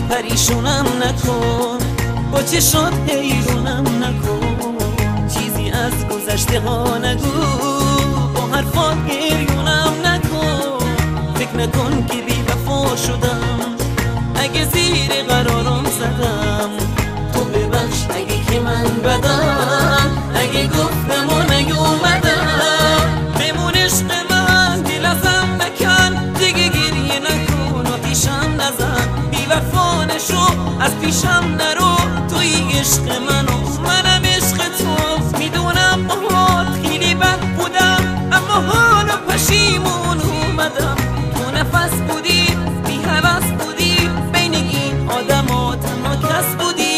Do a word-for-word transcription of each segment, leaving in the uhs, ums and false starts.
پریشونم نکن، با چشات حیرونم نکن، چیزی از گذشته ها نگو، با حرفات گریونم نکن. فکر نکن که بی وفا شدم اگه زیر قرارم زدم، تو ببخش اگه که من بدم، اگه گفتم و نیومدم. بمون عشق من دل ازم نکن، دیگه گریه نکن آتیشم نزن، بی وفا نشو از پیشم نرو، توی عشق منو منم عشق تو. میدونم باهات خیلی بد بودم اما حالا پشیمون اومدم، تو نفس بودی بی هوس بودی، بین این آدم ها تنها کس بودی.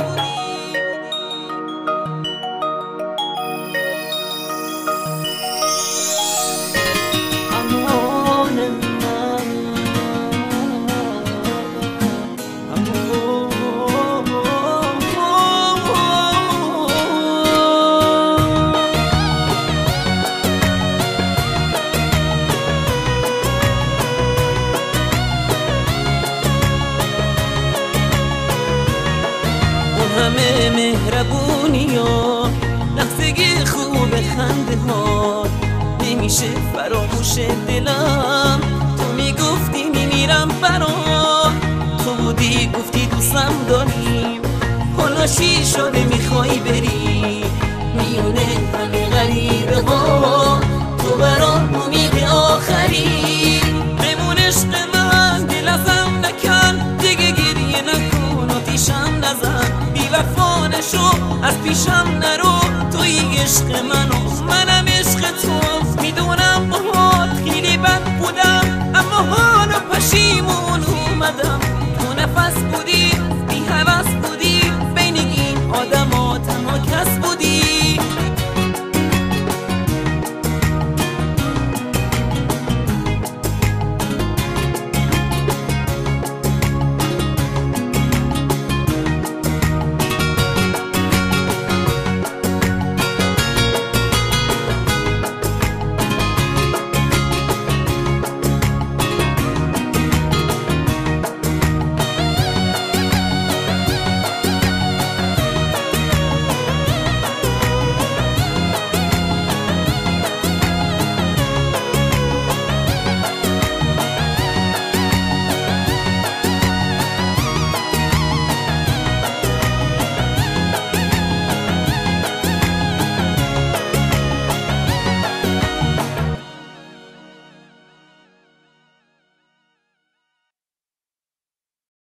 همه مهربونی ها، لحظه خوب خنده ها، نمیشه فراموش دلم. تو میگفتی میمیرم برات، تو بودی گفتی دوستم داریم، حالا چی شده میخوای بری میونه همه غریبه ها، تو برام امید آخری. بمون عشق من دل ازم نکن، دیگه گریه نکن آتیشم نزن، بی وفا نشو از پیشم نرو، توی عشق من